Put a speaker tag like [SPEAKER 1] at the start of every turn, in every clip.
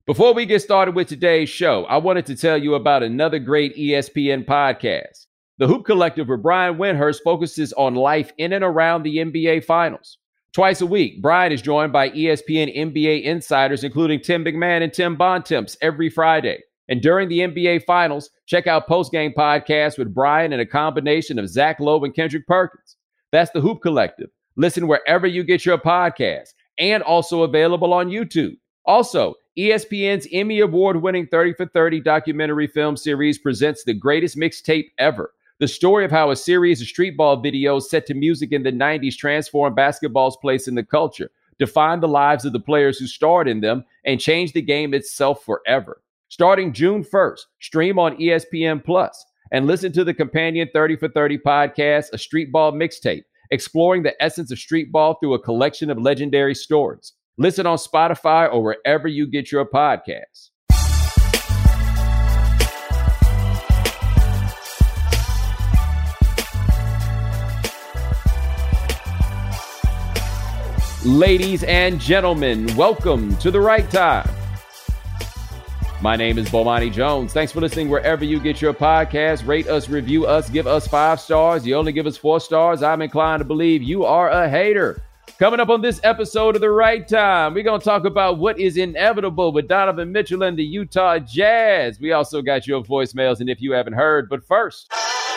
[SPEAKER 1] Before we get started with today's show, I wanted to tell you about another great ESPN podcast. The Hoop Collective with Brian Windhurst focuses on life in and around the NBA Finals. Twice a week, Brian is joined by ESPN NBA insiders, including Tim McMahon and Tim Bontemps, every Friday. And during the NBA Finals, check out Postgame Podcast with Brian and a combination of Zach Lowe and Kendrick Perkins. That's the Hoop Collective. Listen wherever you get your podcasts, and also available on YouTube. Also, ESPN's Emmy Award-winning 30 for 30 documentary film series presents the greatest mixtape ever. The story of how a series of street ball videos set to music in the 90s transformed basketball's place in the culture, defined the lives of the players who starred in them, and changed the game itself forever. Starting June 1st, stream on ESPN Plus and listen to the companion 30 for 30 podcast, A Street Ball Mixtape, exploring the essence of street ball through a collection of legendary stories. Listen on Spotify or wherever you get your podcasts. Ladies and gentlemen, welcome to The Right Time. My name is Bomani Jones. Thanks for listening wherever you get your podcast. Rate us, review us, give us 5 stars. You only give us 4 stars. I'm inclined to believe you are a hater. Coming up on this episode of The Right Time, we're going to talk about what is inevitable with Donovan Mitchell and the Utah Jazz. We also got your voicemails, and if you haven't heard, but first.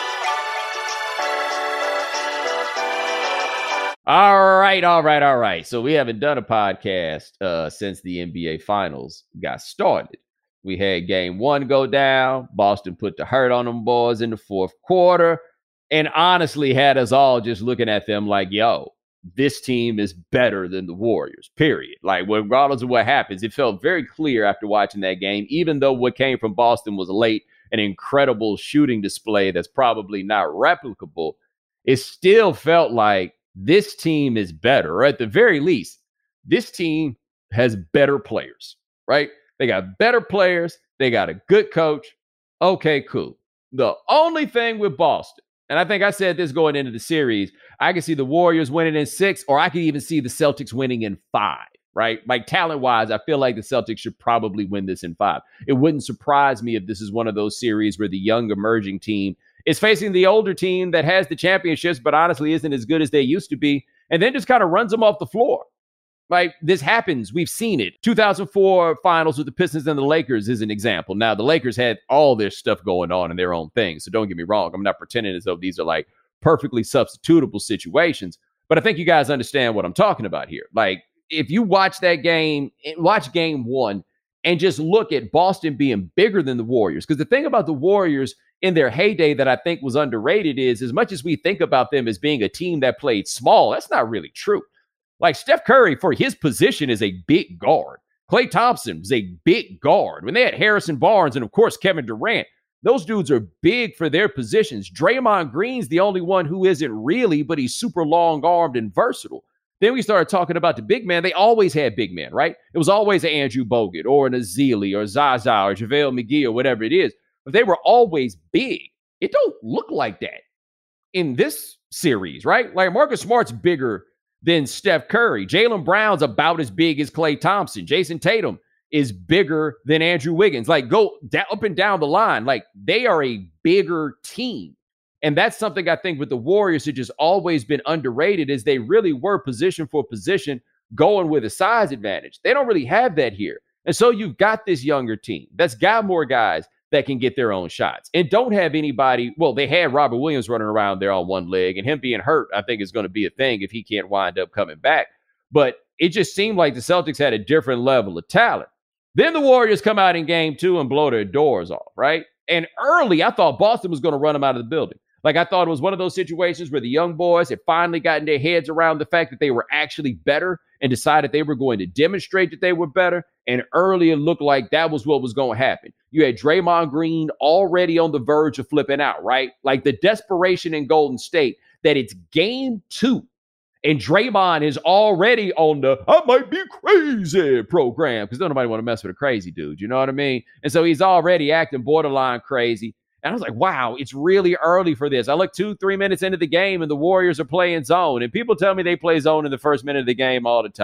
[SPEAKER 1] All right. So we haven't done a podcast since the NBA Finals got started. We had game 1 go down. Boston put the hurt on them boys in the fourth quarter, and honestly had us all just looking at them like, yo, this team is better than the Warriors, period. Like, regardless of what happens, it felt very clear after watching that game, even though what came from Boston was late, an incredible shooting display that's probably not replicable, it still felt like this team is better, or at the very least, this team has better players, right? They got better players. They got a good coach. Okay, cool. The only thing with Boston, and I think I said this going into the series, I can see the Warriors winning in 6, or I could even see the Celtics winning in 5, right? Like, talent-wise, I feel like the Celtics should probably win this in 5. It wouldn't surprise me if this is one of those series where the young emerging team is facing the older team that has the championships, but honestly isn't as good as they used to be, and then just kind of runs them off the floor. Like, this happens. We've seen it. 2004 finals with the Pistons and the Lakers is an example. Now, the Lakers had all their stuff going on in their own thing, so don't get me wrong. I'm not pretending as though these are like perfectly substitutable situations, but I think you guys understand what I'm talking about here. Like, if you watch that game, watch game 1, and just look at Boston being bigger than the Warriors, because the thing about the Warriors in their heyday that I think was underrated is, as much as we think about them as being a team that played small, that's not really true. Like, Steph Curry, for his position, is a big guard. Klay Thompson was a big guard. When they had Harrison Barnes and, of course, Kevin Durant, those dudes are big for their positions. Draymond Green's the only one who isn't really, but he's super long-armed and versatile. Then we started talking about the big man. They always had big men, right? It was always an Andrew Bogut or an Ezeli or Zaza or JaVale McGee or whatever it is. But they were always big. It don't look like that in this series, right? Like, Marcus Smart's bigger than Steph Curry. Jaylen Brown's about as big as Klay Thompson. Jason Tatum is bigger than Andrew Wiggins. Like, go up and down the line. Like, they are a bigger team. And that's something I think with the Warriors have just always been underrated, is they really were position for position going with a size advantage. They don't really have that here. And so you've got this younger team that's got more guys that can get their own shots and don't have anybody. Well, they had Robert Williams running around there on one leg, and him being hurt, I think, is going to be a thing if he can't wind up coming back. But it just seemed like the Celtics had a different level of talent. Then the Warriors come out in game 2 and blow their doors off, right? And early, I thought Boston was going to run them out of the building. Like, I thought it was one of those situations where the young boys had finally gotten their heads around the fact that they were actually better and decided they were going to demonstrate that they were better. And early, it looked like that was what was going to happen. You had Draymond Green already on the verge of flipping out, right? Like, the desperation in Golden State that it's game 2 and Draymond is already on the I might be crazy program, because nobody want to mess with a crazy dude. You know what I mean? And so he's already acting borderline crazy. And I was like, wow, it's really early for this. I look 2-3 minutes into the game and the Warriors are playing zone. And people tell me they play zone in the first minute of the game all the time.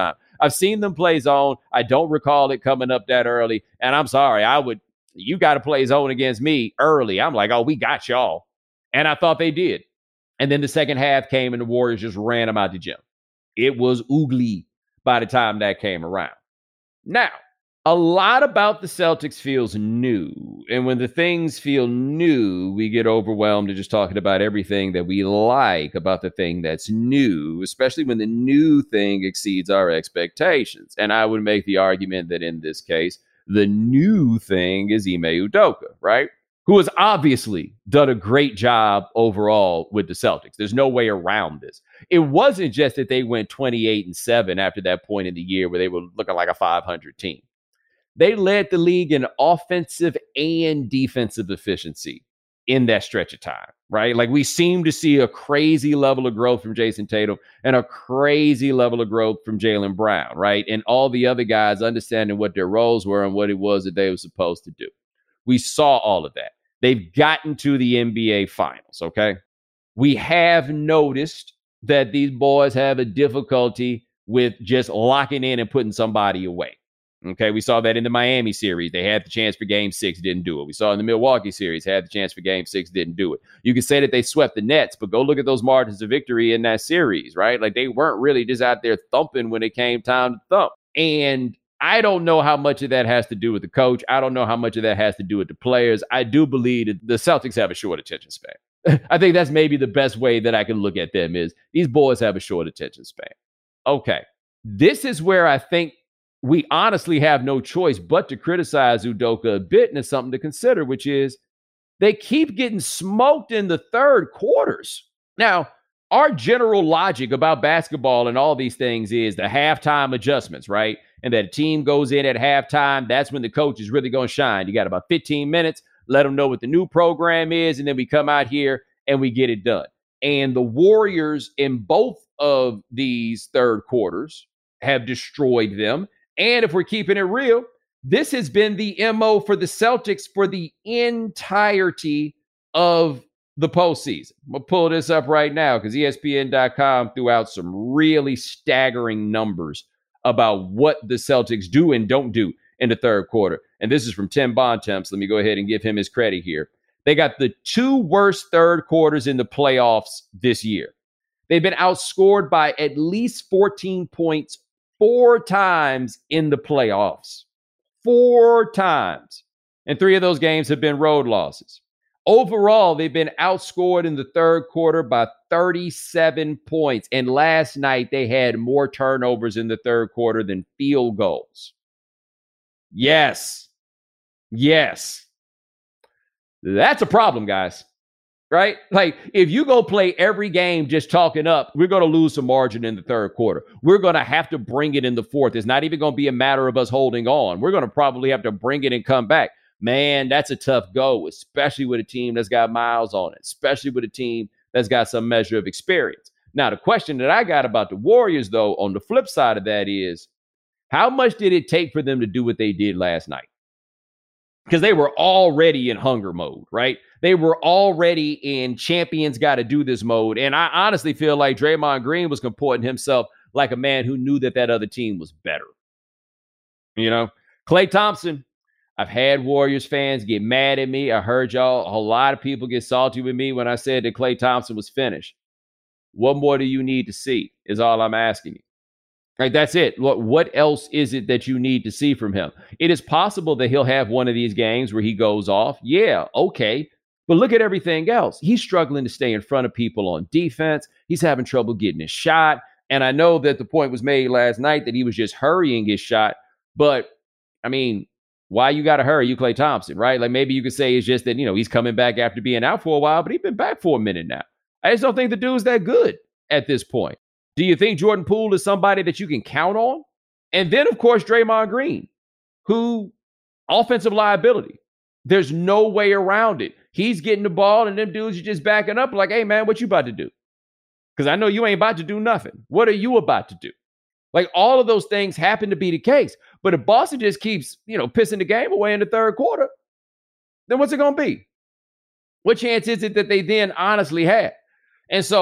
[SPEAKER 1] I've seen them play zone. I don't recall it coming up that early. And I'm sorry, you got to play zone against me early. I'm like, oh, we got y'all. And I thought they did. And then the second half came and the Warriors just ran them out the gym. It was ugly by the time that came around. Now, a lot about the Celtics feels new. And when the things feel new, we get overwhelmed to just talking about everything that we like about the thing that's new, especially when the new thing exceeds our expectations. And I would make the argument that in this case, the new thing is Ime Udoka, right? Who has obviously done a great job overall with the Celtics. There's no way around this. It wasn't just that they went 28-7 after that point in the year where they were looking like a 500 team. They led the league in offensive and defensive efficiency in that stretch of time, right? Like we seem to see a crazy level of growth from Jason Tatum and a crazy level of growth from Jaylen Brown, right? And all the other guys understanding what their roles were and what it was that they were supposed to do. We saw all of that. They've gotten to the NBA Finals, okay? We have noticed that these boys have a difficulty with just locking in and putting somebody away. Okay, we saw that in the Miami series. They had the chance for game 6, didn't do it. We saw in the Milwaukee series, had the chance for game 6, didn't do it. You could say that they swept the Nets, but go look at those margins of victory in that series, right? Like they weren't really just out there thumping when it came time to thump. And I don't know how much of that has to do with the coach. I don't know how much of that has to do with the players. I do believe that the Celtics have a short attention span. I think that's maybe the best way that I can look at them is these boys have a short attention span. Okay, this is where I think we honestly have no choice but to criticize Udoka a bit, and it's something to consider, which is they keep getting smoked in the third quarters. Now, our general logic about basketball and all these things is the halftime adjustments, right? And that a team goes in at halftime, that's when the coach is really going to shine. You got about 15 minutes, let them know what the new program is, and then we come out here and we get it done. And the Warriors in both of these third quarters have destroyed them. And if we're keeping it real, this has been the MO for the Celtics for the entirety of the postseason. I'm going to pull this up right now because ESPN.com threw out some really staggering numbers about what the Celtics do and don't do in the third quarter. And this is from Tim Bontemps. Let me go ahead and give him his credit here. They got the 2 worst third quarters in the playoffs this year. They've been outscored by at least 14 points 4 times in the playoffs. 4 times. And 3 of those games have been road losses. Overall, they've been outscored in the third quarter by 37 points. And last night, they had more turnovers in the third quarter than field goals. Yes. Yes. That's a problem, guys. Right? Like, if you go play every game just talking up, we're going to lose some margin in the third quarter. We're going to have to bring it in the fourth. It's not even going to be a matter of us holding on. We're going to probably have to bring it and come back. Man, that's a tough go, especially with a team that's got miles on it, especially with a team that's got some measure of experience. Now, the question that I got about the Warriors, though, on the flip side of that is, how much did it take for them to do what they did last night? Because they were already in hunger mode, right? They were already in champions got to do this mode. And I honestly feel like Draymond Green was comporting himself like a man who knew that other team was better. You know, Klay Thompson, I've had Warriors fans get mad at me. I heard y'all, a lot of people get salty with me when I said that Klay Thompson was finished. What more do you need to see is all I'm asking you. Right, that's it. What else is it that you need to see from him? It is possible that he'll have one of these games where he goes off. Yeah, okay. But look at everything else. He's struggling to stay in front of people on defense. He's having trouble getting his shot. And I know that the point was made last night that he was just hurrying his shot. But, I mean, why you got to hurry? You Klay Thompson, right? Like maybe you could say it's just that, you know, he's coming back after being out for a while, but he's been back for a minute now. I just don't think the dude's that good at this point. Do you think Jordan Poole is somebody that you can count on? And then, of course, Draymond Green, who offensive liability. There's no way around it. He's getting the ball and them dudes are just backing up like, hey, man, what you about to do? Because I know you ain't about to do nothing. What are you about to do? Like all of those things happen to be the case. But if Boston just keeps, pissing the game away in the third quarter, then what's it going to be? What chance is it that they then honestly have? And so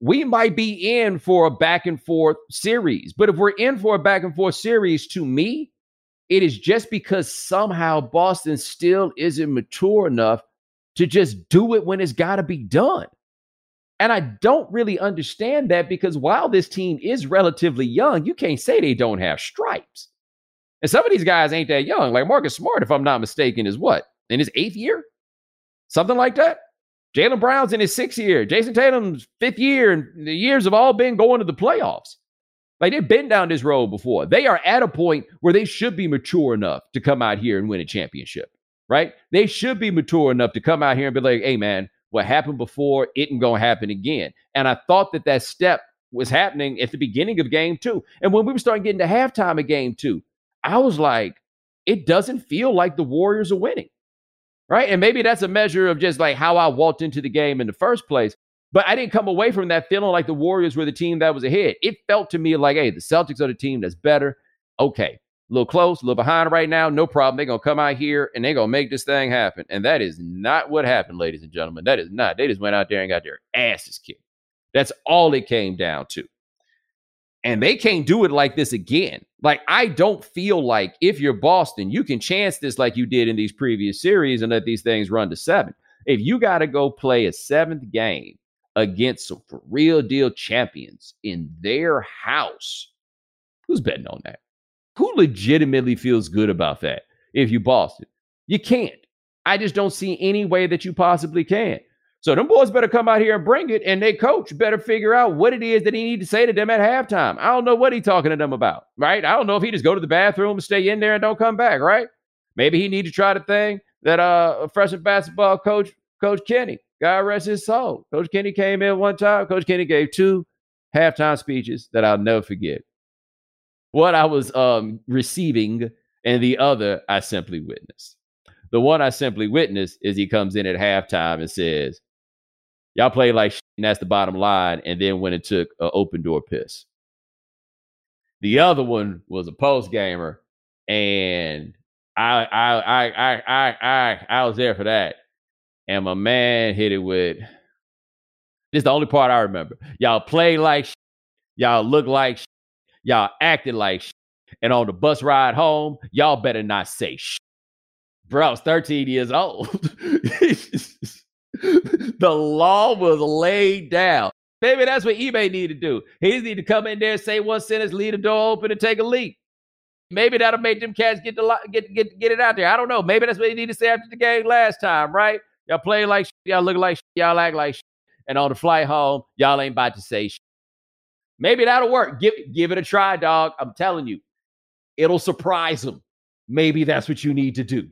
[SPEAKER 1] we might be in for a back and forth series. But if we're in for a back and forth series, to me, it is just because somehow Boston still isn't mature enough to just do it when it's got to be done. And I don't really understand that, because while this team is relatively young, you can't say they don't have stripes. And some of these guys ain't that young. Like Marcus Smart, if I'm not mistaken, is what? In his 8th year? Something like that? Jaylen Brown's in his 6th year. Jason Tatum's 5th year. And the years have all been going to the playoffs. Like, they've been down this road before. They are at a point where they should be mature enough to come out here and win a championship, right? They should be mature enough to come out here and be like, hey, man, what happened before isn't going to happen again. And I thought that step was happening at the beginning of game 2. And when we were starting getting to halftime of game 2, I was like, it doesn't feel like the Warriors are winning, right? And maybe that's a measure of just like how I walked into the game in the first place. But I didn't come away from that feeling like the Warriors were the team that was ahead. It felt to me like, hey, the Celtics are the team that's better. Okay, a little close, a little behind right now. No problem. They're going to come out here and they're going to make this thing happen. And that is not what happened, ladies and gentlemen. That is not. They just went out there and got their asses kicked. That's all it came down to. And they can't do it like this again. Like, I don't feel like if you're Boston, you can chance this like you did in these previous series and let these things run to 7. If you got to go play a 7th game against some for real deal champions in their house, who's betting on that? Who legitimately feels good about that if you Boston? You can't. I just don't see any way that you possibly can. So them boys better come out here and bring it, and their coach better figure out what it is that he need to say to them at halftime. I don't know what he's talking to them about, right? I don't know if he just go to the bathroom and stay in there and don't come back, right? Maybe he need to try the thing that freshman basketball coach Kenny, God rest his soul. Coach Kenny came in one time. Coach Kenny gave 2 halftime speeches that I'll never forget. One I was receiving, and the other I simply witnessed. The one I simply witnessed is he comes in at halftime and says, y'all play like shit, and that's the bottom line, and then when it took an open door piss. The other one was a post gamer, and I was there for that. And my man hit it with, this is the only part I remember. Y'all play like shit, y'all look like shit, y'all acted like shit, and on the bus ride home, y'all better not say shit. Bro, I was 13 years old. The law was laid down. Maybe that's what eBay need to do. He just need to come in there, say one sentence, leave the door open, and take a leak. Maybe that'll make them cats get it out there. I don't know. Maybe that's what he need to say after the game last time, right? Y'all play like shit, y'all look like shit, y'all act like shit. And on the flight home, y'all ain't about to say shit. Maybe that'll work. Give it a try, dog. I'm telling you. It'll surprise them. Maybe that's what you need to do.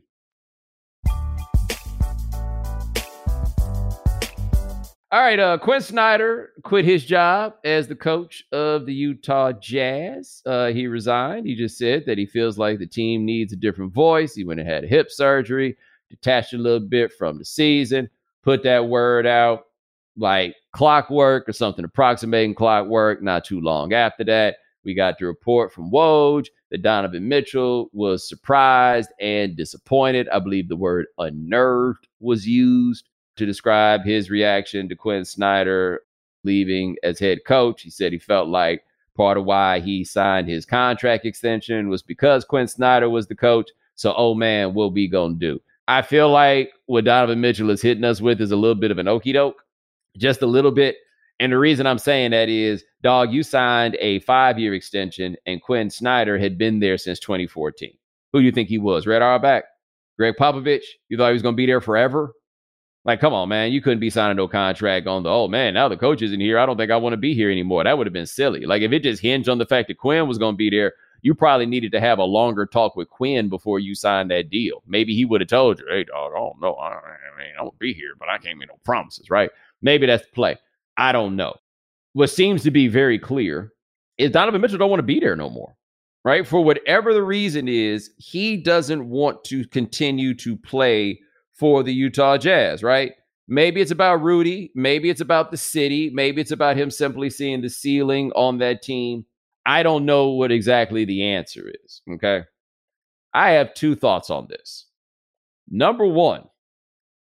[SPEAKER 1] All right, Quinn Snyder quit his job as the coach of the Utah Jazz. He resigned. He just said that he feels like the team needs a different voice. He went and had hip surgery, detached a little bit from the season, put that word out like clockwork or something approximating clockwork. Not too long after that, we got the report from Woj that Donovan Mitchell was surprised and disappointed. I believe the word unnerved was used to describe his reaction to Quinn Snyder leaving as head coach. He said he felt like part of why he signed his contract extension was because Quinn Snyder was the coach. So, oh man, what we gonna do? I feel like what Donovan Mitchell is hitting us with is a little bit of an okie doke, just a little bit. And the reason I'm saying that is, dog, you signed a 5-year extension and Quinn Snyder had been there since 2014. Who do you think he was? Red Auerbach? Greg Popovich? You thought he was going to be there forever? Like, come on, man. You couldn't be signing no contract on the, oh, man, now the coach isn't here. I don't think I want to be here anymore. That would have been silly. Like, if it just hinged on the fact that Quinn was going to be there, you probably needed to have a longer talk with Quinn before you signed that deal. Maybe he would have told you, hey, dog, I don't know. I won't be here, but I can't make no promises, right? Maybe that's the play. I don't know. What seems to be very clear is Donovan Mitchell don't want to be there no more, right? For whatever the reason is, he doesn't want to continue to play for the Utah Jazz, right? Maybe it's about Rudy. Maybe it's about the city. Maybe it's about him simply seeing the ceiling on that team. I don't know what exactly the answer is, okay? I have 2 thoughts on this. Number one,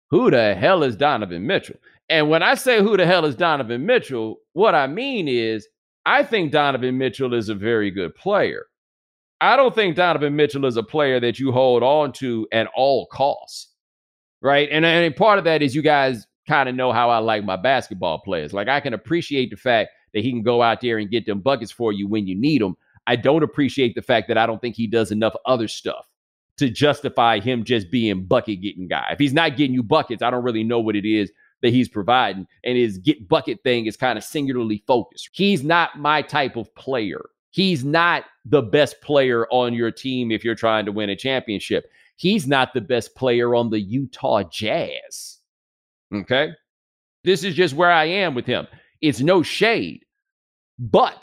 [SPEAKER 1] who the hell is Donovan Mitchell? And when I say who the hell is Donovan Mitchell, what I mean is I think Donovan Mitchell is a very good player. I don't think Donovan Mitchell is a player that you hold on to at all costs, right? And part of that is you guys kind of know how I like my basketball players. Like, I can appreciate the fact that he can go out there and get them buckets for you when you need them. I don't appreciate the fact that I don't think he does enough other stuff to justify him just being bucket getting guy. If he's not getting you buckets, I don't really know what it is that he's providing. And his get bucket thing is kind of singularly focused. He's not my type of player. He's not the best player on your team if you're trying to win a championship. He's not the best player on the Utah Jazz. Okay? This is just where I am with him. It's no shade. But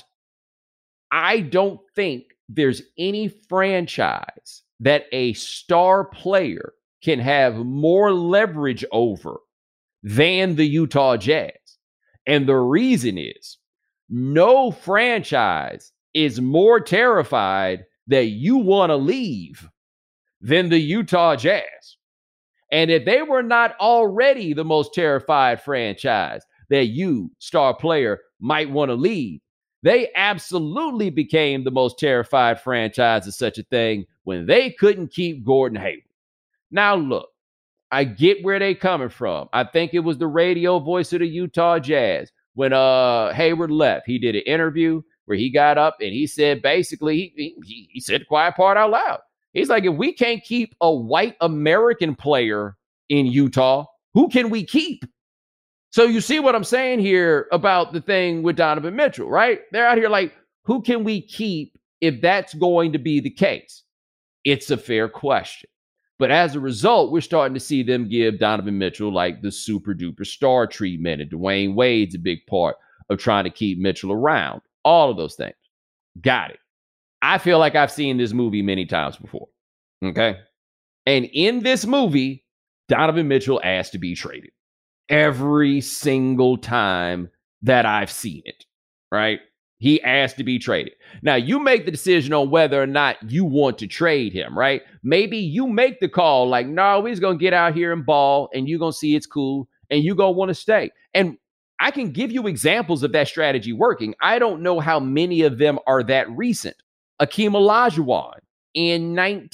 [SPEAKER 1] I don't think there's any franchise that a star player can have more leverage over than the Utah Jazz. And the reason is no franchise is more terrified that you want to leave than the Utah Jazz. And if they were not already the most terrified franchise that you, star player, might want to leave, they absolutely became the most terrified franchise of such a thing when they couldn't keep Gordon Hayward. Now, look, I get where they coming from. I think it was the radio voice of the Utah Jazz. When Hayward left, he did an interview where he got up and he said, basically, he said the quiet part out loud. He's like, if we can't keep a white American player in Utah, who can we keep? So you see what I'm saying here about the thing with Donovan Mitchell, right? They're out here like, who can we keep if that's going to be the case? It's a fair question. But as a result, we're starting to see them give Donovan Mitchell like the super duper star treatment. And Dwayne Wade's a big part of trying to keep Mitchell around. All of those things. Got it. I feel like I've seen this movie many times before. Okay. And in this movie, Donovan Mitchell asked to be traded every single time that I've seen it. Right. He asked to be traded. Now, you make the decision on whether or not you want to trade him, right? Maybe you make the call like, no, he's going to get out here and ball, and you're going to see it's cool, and you're going to want to stay. And I can give you examples of that strategy working. I don't know how many of them are that recent. Akeem Olajuwon in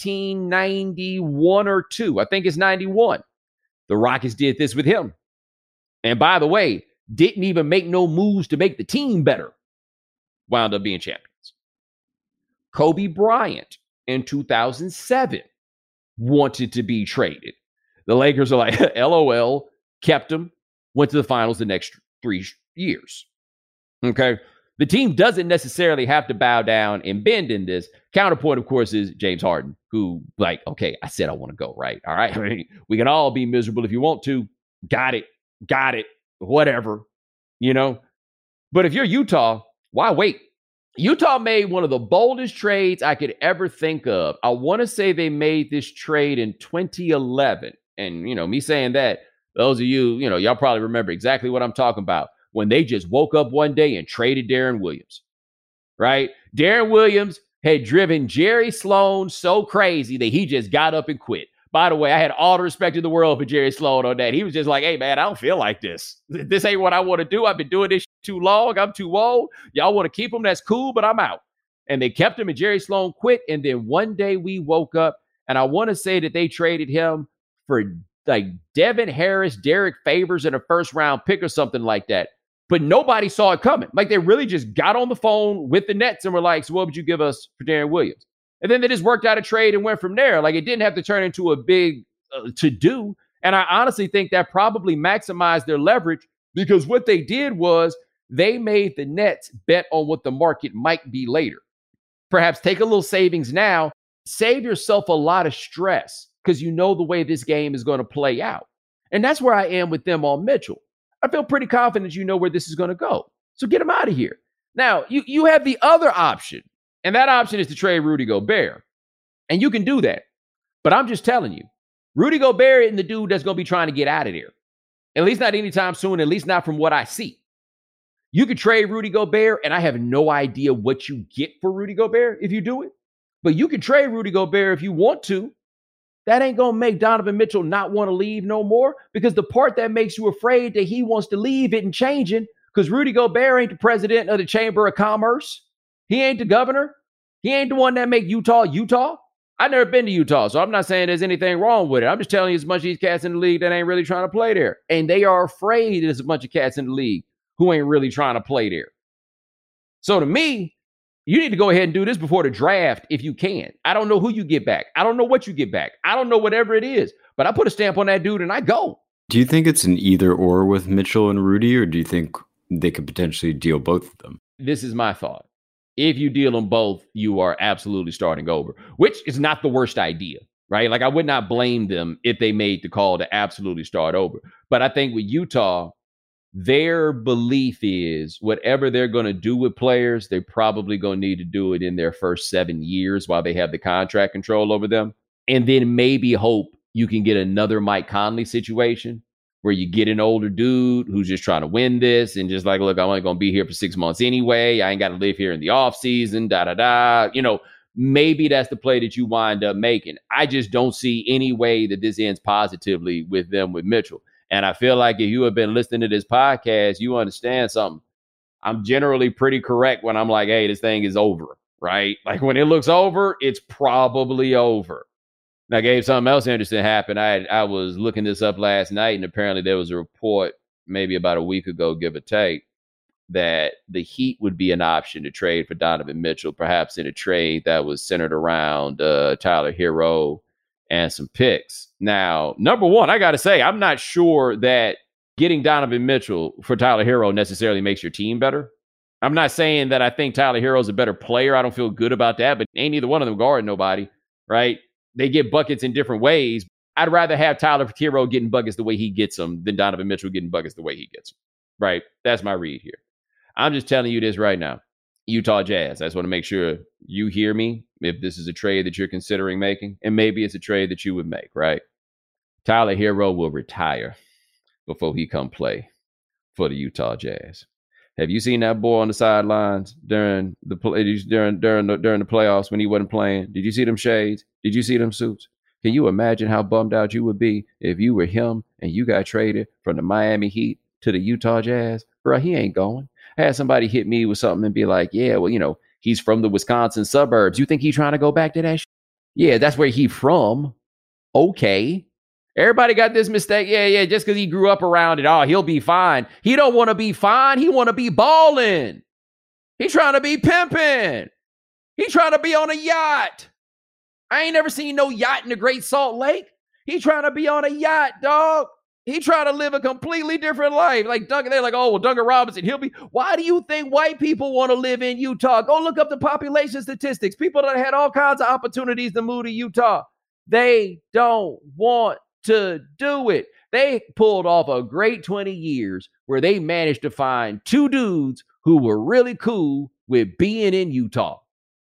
[SPEAKER 1] 1991 or 2. I think it's 91. The Rockets did this with him. And by the way, didn't even make no moves to make the team better. Wound up being champions. Kobe Bryant in 2007 wanted to be traded. The Lakers are like, LOL, kept him, went to the finals the next 3 years. Okay. The team doesn't necessarily have to bow down and bend in this. Counterpoint, of course, is James Harden, who, like, okay, I said I want to go, right? All right. We can all be miserable if you want to. Got it. Whatever. You know? But if you're Utah, why wait? Utah made one of the boldest trades I could ever think of. I want to say they made this trade in 2011. And, you know, me saying that, those of you, you know, y'all probably remember exactly what I'm talking about. When they just woke up one day and traded Deron Williams, right? Deron Williams had driven Jerry Sloan so crazy that he just got up and quit. By the way, I had all the respect in the world for Jerry Sloan on that. He was just like, hey, man, I don't feel like this. This ain't what I want to do. I've been doing this too long. I'm too old. Y'all want to keep him? That's cool, but I'm out. And they kept him, and Jerry Sloan quit. And then one day we woke up, and I want to say that they traded him for like Devin Harris, Derek Favors, and a first-round pick or something like that. But nobody saw it coming. Like, they really just got on the phone with the Nets and were like, so what would you give us for Deron Williams? And then they just worked out a trade and went from there. Like, it didn't have to turn into a big to-do. And I honestly think that probably maximized their leverage, because what they did was they made the Nets bet on what the market might be later. Perhaps take a little savings now, save yourself a lot of stress, because you know the way this game is going to play out. And that's where I am with them on Mitchell. I feel pretty confident you know where this is going to go. So get him out of here. Now, you have the other option. And that option is to trade Rudy Gobert. And you can do that. But I'm just telling you, Rudy Gobert isn't the dude that's going to be trying to get out of there. At least not anytime soon, at least not from what I see. You could trade Rudy Gobert, and I have no idea what you get for Rudy Gobert if you do it. But you can trade Rudy Gobert if you want to. that ain't going to make Donovan Mitchell not want to leave no more, because the part that makes you afraid that he wants to leave isn't changing, because Rudy Gobert ain't the president of the Chamber of Commerce. He ain't the governor. He ain't the one that make Utah, Utah. I've never been to Utah, so I'm not saying there's anything wrong with it. I'm just telling you, as much of these cats in the league that ain't really trying to play there. And they are afraid there's a bunch of cats in the league who ain't really trying to play there. So to me, you need to go ahead and do this before the draft if you can. I don't know who you get back. I don't know what you get back. I don't know whatever it is. But I put a stamp on that dude and I go.
[SPEAKER 2] Do you think it's an either or with Mitchell and Rudy, or do you think they could potentially deal both of them?
[SPEAKER 1] This is my thought. If you deal them both, you are absolutely starting over, which is not the worst idea, right? Like, I would not blame them if they made the call to absolutely start over. But I think with Utah, their belief is whatever they're going to do with players, they're probably going to need to do it in their first 7 years while they have the contract control over them. And then maybe hope you can get another Mike Conley situation where you get an older dude who's just trying to win this and just like, look, I'm only going to be here for 6 months anyway. I ain't got to live here in the off season, maybe that's the play that you wind up making. I just don't see any way that this ends positively with Mitchell. And I feel like if you have been listening to this podcast, you understand something. I'm generally pretty correct when I'm like, hey, this thing is over, right? Like, when it looks over, it's probably over. Now, Gabe, something else interesting happened. I was looking this up last night, and apparently there was a report maybe about a week ago, give or take, that the Heat would be an option to trade for Donovan Mitchell, perhaps in a trade that was centered around Tyler Hero and some picks. Now, number one, I got to say, I'm not sure that getting Donovan Mitchell for Tyler Hero necessarily makes your team better. I'm not saying that I think Tyler Hero is a better player. I don't feel good about that, but ain't either one of them guarding nobody, right? They get buckets in different ways. I'd rather have Tyler Hero getting buckets the way he gets them than Donovan Mitchell getting buckets the way he gets them, right? That's my read here. I'm just telling you this right now. Utah Jazz, I just want to make sure you hear me if this is a trade that you're considering making, and maybe it's a trade that you would make, right? Tyler Hero will retire before he come play for the Utah Jazz. Have you seen that boy on the sidelines during the playoffs when he wasn't playing? Did you see them shades? Did you see them suits? Can you imagine how bummed out you would be if you were him and you got traded from the Miami Heat to the Utah Jazz? Bro, he ain't going. I had somebody hit me with something and be like, yeah, well, he's from the Wisconsin suburbs. You think he's trying to go back to that shit? Yeah, that's where he from. Okay. Everybody got this mistake. Yeah, just because he grew up around it. He'll be fine. He don't want to be fine. He want to be balling. He trying to be pimping. He trying to be on a yacht. I ain't never seen no yacht in the Great Salt Lake. He trying to be on a yacht, dog. He trying to live a completely different life. Like Duncan, they're like, Duncan Robinson, why do you think white people want to live in Utah? Go look up the population statistics. People that had all kinds of opportunities to move to Utah. They don't want to do it. They pulled off a great 20 years where they managed to find two dudes who were really cool with being in Utah.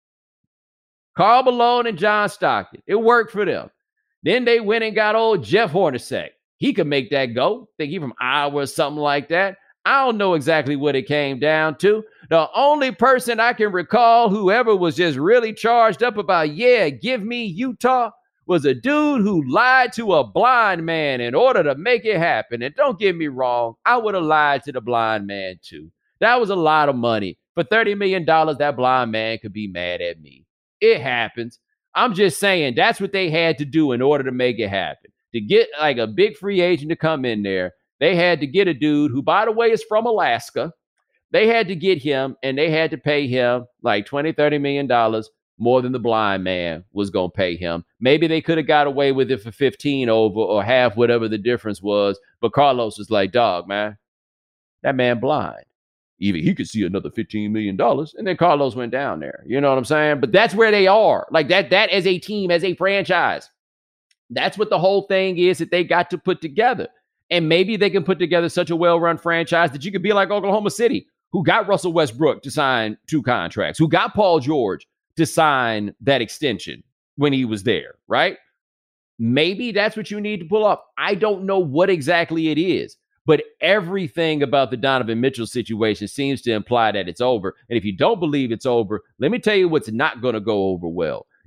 [SPEAKER 1] Karl Malone and John Stockton. It worked for them. Then they went and got old Jeff Hornacek. He could make that go. Think he from Iowa or something like that. I don't know exactly what it came down to. The only person I can recall whoever was just really charged up about, give me Utah, was a dude who lied to a blind man in order to make it happen. And don't get me wrong, I would have lied to the blind man too. That was a lot of money. For $30 million, that blind man could be mad at me. It happens. I'm just saying that's what they had to do in order to make it happen. To get like a big free agent to come in there, they had to get a dude who, by the way, is from Alaska. They had to get him, and they had to pay him like $20-30 million more than the blind man was going to pay him. Maybe they could have got away with it for 15 over or half, whatever the difference was. But Carlos was like, dog, man, that man blind. Even he could see another $15 million. And then Carlos went down there. You know what I'm saying? But that's where they are. Like that as a team, as a franchise. That's what the whole thing is that they got to put together. And maybe they can put together such a well-run franchise that you could be like Oklahoma City, who got Russell Westbrook to sign 2 contracts, who got Paul George to sign that extension when he was there, right? Maybe that's what you need to pull off. I don't know what exactly it is, but everything about the Donovan Mitchell situation seems to imply that it's over. And if you don't believe it's over, let me tell you what's not going to go over well.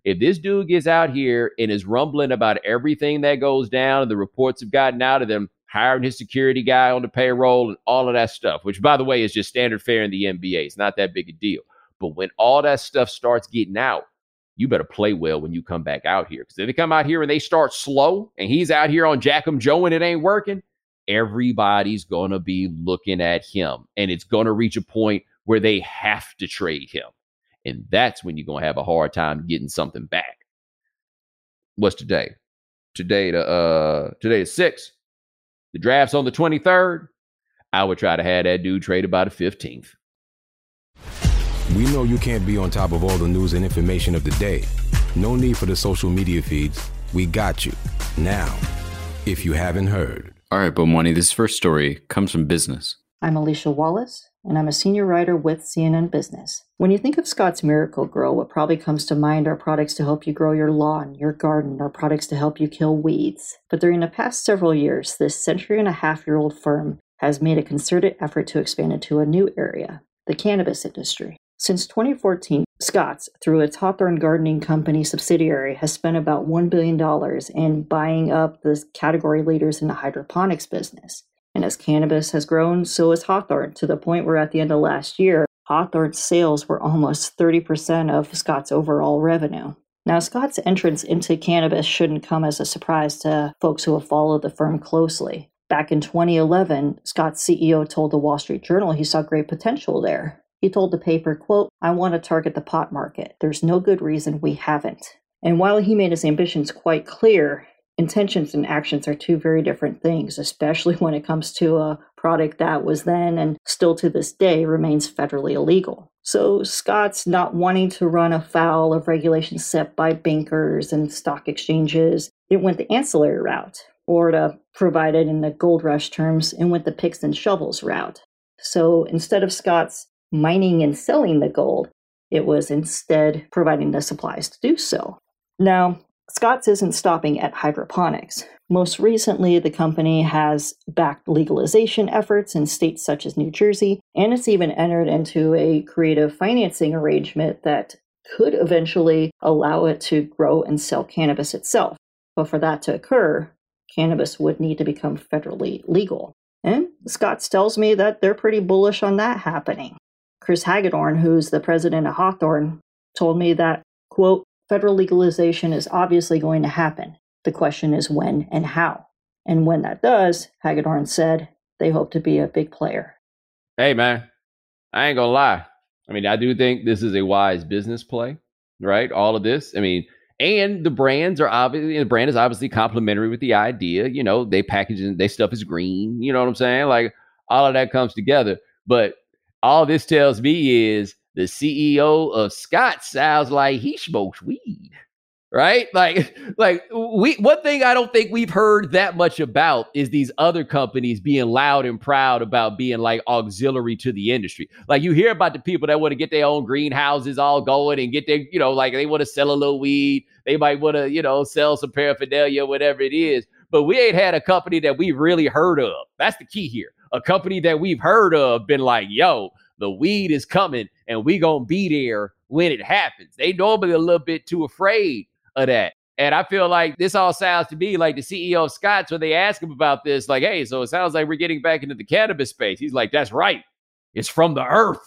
[SPEAKER 1] If this dude gets out here and is rumbling about everything that goes down and the reports have gotten out of them, hiring his security guy on the payroll and all of that stuff, which, by the way, is just standard fare in the NBA. It's not that big a deal. But when all that stuff starts getting out, you better play well when you come back out here. Because if they come out here and they start slow and he's out here on Jack 'em Joe and it ain't working, everybody's going to be looking at him. And it's going to reach a point where they have to trade him. And that's when you're going to have a hard time getting something back. What's today? Today is 6. The draft's on the 23rd. I would try to have that dude traded by the 15th.
[SPEAKER 3] We know you can't be on top of all the news and information of the day. No need for the social media feeds. We got you. Now, if you haven't heard.
[SPEAKER 2] All right, Bomani, this first story comes from business.
[SPEAKER 4] I'm Alicia Wallace, and I'm a senior writer with CNN Business. When you think of Scott's Miracle-Gro, what probably comes to mind are products to help you grow your lawn, your garden, or products to help you kill weeds. But during the past several years, this century-and-a-half-year-old firm has made a concerted effort to expand into a new area, the cannabis industry. Since 2014, Scott's, through its Hawthorne Gardening Company subsidiary, has spent about $1 billion in buying up the category leaders in the hydroponics business. And as cannabis has grown, so has Hawthorne, to the point where at the end of last year, Hawthorne's sales were almost 30% of Scott's overall revenue. Now, Scott's entrance into cannabis shouldn't come as a surprise to folks who have followed the firm closely. Back in 2011, Scott's CEO told the Wall Street Journal he saw great potential there. He told the paper, quote, "I want to target the pot market. There's no good reason we haven't." And while he made his ambitions quite clear, intentions and actions are two very different things, especially when it comes to a product that was then and still to this day remains federally illegal. So Scott's not wanting to run afoul of regulations set by bankers and stock exchanges. It went the ancillary route, or to provide it in the gold rush terms, it went the picks and shovels route. So instead of Scott's mining and selling the gold, it was instead providing the supplies to do so. Now, Scott's isn't stopping at hydroponics. Most recently, the company has backed legalization efforts in states such as New Jersey, and it's even entered into a creative financing arrangement that could eventually allow it to grow and sell cannabis itself. But for that to occur, cannabis would need to become federally legal. And Scott's tells me that they're pretty bullish on that happening. Chris Hagedorn, who's the president of Hawthorne, told me that, quote, "Federal legalization is obviously going to happen. The question is when and how. And when that does," Hagedorn said, "they hope to be a big player."
[SPEAKER 1] Hey, man, I ain't gonna lie. I mean, I do think this is a wise business play, right? All of this. I mean, and the brand is obviously complementary with the idea. You know, they package and they stuff is green. You know what I'm saying? Like all of that comes together. But all this tells me is the CEO of Scott sounds like he smokes weed, right? Like one thing I don't think we've heard that much about is these other companies being loud and proud about being like auxiliary to the industry. Like you hear about the people that want to get their own greenhouses all going and get their, you know, like they want to sell a little weed. They might want to, you know, sell some paraphernalia, whatever it is. But we ain't had a company that we've really heard of. That's the key here. A company that we've heard of been like, yo, the weed is coming and we gonna be there when it happens. They normally a little bit too afraid of that. And I feel like this all sounds to me like the CEO of Scott's, when they ask him about this, like, hey, so it sounds like we're getting back into the cannabis space. He's like, that's right. It's from the earth.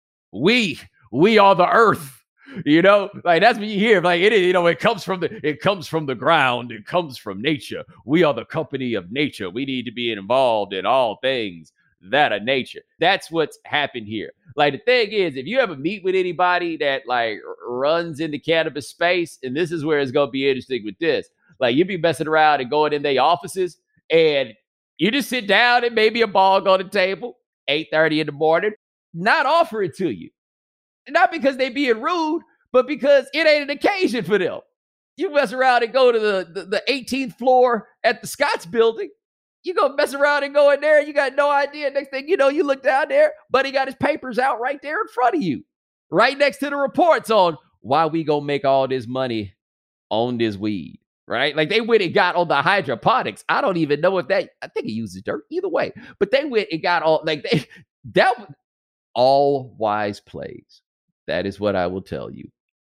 [SPEAKER 1] We are the earth. You know, like that's what you hear. Like it is, you know, it comes from the ground. It comes from nature. We are the company of nature. We need to be involved in all things that are nature. That's what's happened here. Like the thing is, if you ever meet with anybody that like runs in the cannabis space, and this is where it's gonna be interesting with this, like you be messing around and going in their offices, and you just sit down and maybe a ball on the table, 8:30 in the morning, not offer it to you. Not because they being rude, but because it ain't an occasion for them. You mess around and go to the 18th floor at the Scotts building. You go mess around and go in there. You got no idea. Next thing you know, you look down there, buddy got his papers out right there in front of you. Right next to the reports on why we gonna make all this money on this weed. Right? Like they went and got on the hydroponics. I don't even know if I think it uses dirt either way. But they went and got all wise plays. That is what I will tell you.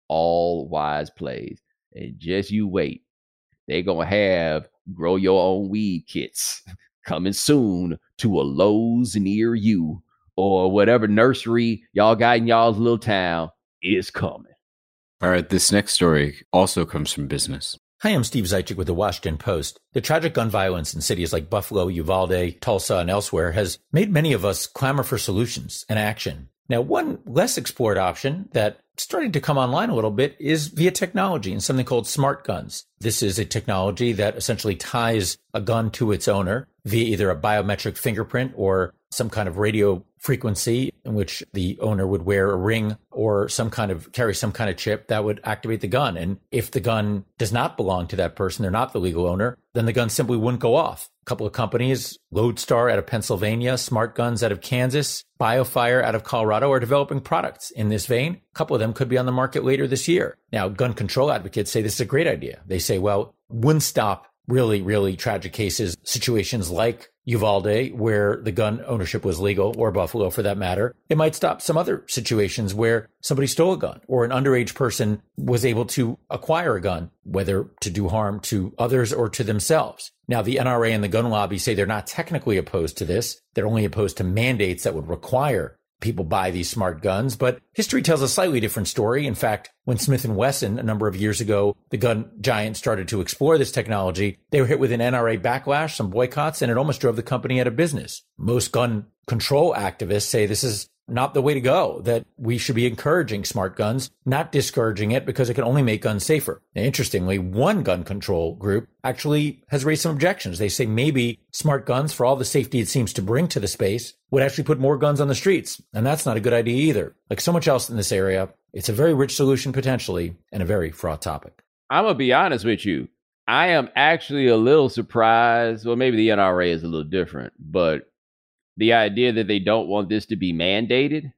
[SPEAKER 1] all wise plays. And just you wait. They're going to have grow your own weed kits coming soon to a Lowe's near you, or whatever nursery y'all got in y'all's little town is coming.
[SPEAKER 2] All right, this next story also comes from business.
[SPEAKER 5] Hi, I'm Steve Zaitchik with the Washington Post. The tragic gun violence in cities like Buffalo, Uvalde, Tulsa, and elsewhere has made many of us clamor for solutions and action. Now, one less explored option that starting to come online a little bit is via technology and something called smart guns. This is a technology that essentially ties a gun to its owner via either a biometric fingerprint or some kind of radio frequency in which the owner would wear a ring or carry some kind of chip that would activate the gun. And if the gun does not belong to that person, they're not the legal owner, then the gun simply wouldn't go off. A couple of companies, Lodestar out of Pennsylvania, Smart Guns out of Kansas, BioFire out of Colorado, are developing products in this vein. A couple of them could be on the market later this year. Now, gun control advocates say this is a great idea. They say, well, wouldn't stop really, really tragic cases, situations like Uvalde, where the gun ownership was legal, or Buffalo for that matter. It might stop some other situations where somebody stole a gun or an underage person was able to acquire a gun, whether to do harm to others or to themselves. Now, the NRA and the gun lobby say they're not technically opposed to this. They're only opposed to mandates that would require people buy these smart guns, but history tells a slightly different story. In fact, when Smith & Wesson, a number of years ago, the gun giant, started to explore this technology, they were hit with an NRA backlash, some boycotts, and it almost drove the company out of business. Most gun control activists say this is not the way to go, that we should be encouraging smart guns, not discouraging it because it can only make guns safer. Now, interestingly, one gun control group actually has raised some objections. They say maybe smart guns, for all the safety it seems to bring to the space, would actually put more guns on the streets. And that's not a good idea either. Like so much else in this area, it's a very rich solution potentially and a very fraught topic.
[SPEAKER 1] I'm going to be honest with you. I am actually a little surprised. Well, maybe the NRA is a little different, but the idea that they don't want this to be mandated,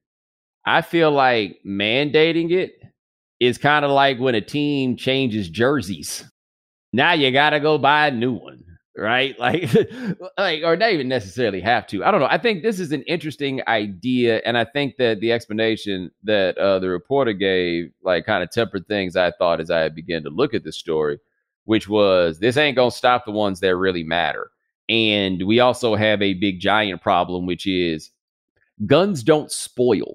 [SPEAKER 1] I feel like mandating it is kind of like when a team changes jerseys. Now you got to go buy a new one, right? Like, or not even necessarily have to. I don't know. I think this is an interesting idea. And I think that the explanation that the reporter gave, like, kind of tempered things, I thought, as I began to look at this story, which was this ain't going to stop the ones that really matter. And we also have a big giant problem, which is guns don't spoil.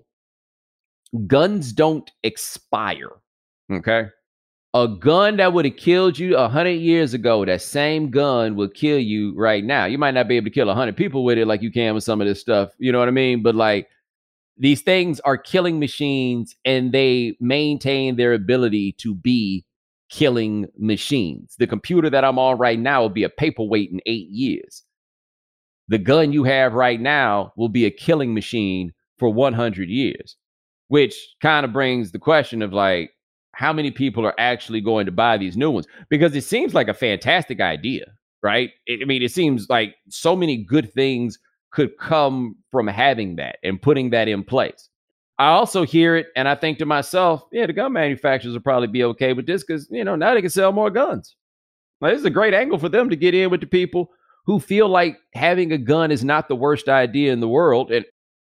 [SPEAKER 1] Guns don't expire. Okay. A gun that would have killed you 100 years ago, that same gun will kill you right now. You might not be able to kill 100 people with it like you can with some of this stuff. You know what I mean? But like, these things are killing machines and they maintain their ability to be killing machines. The computer that I'm on right now will be a paperweight in 8 years. The gun you have right now will be a killing machine for 100 years, which kind of brings the question of like, how many people are actually going to buy these new ones? Because it seems like a fantastic idea, right? It seems like so many good things could come from having that and putting that in place. I also hear it and I think to myself, yeah, the gun manufacturers will probably be okay with this because, now they can sell more guns. Like, this is a great angle for them to get in with the people who feel like having a gun is not the worst idea in the world. And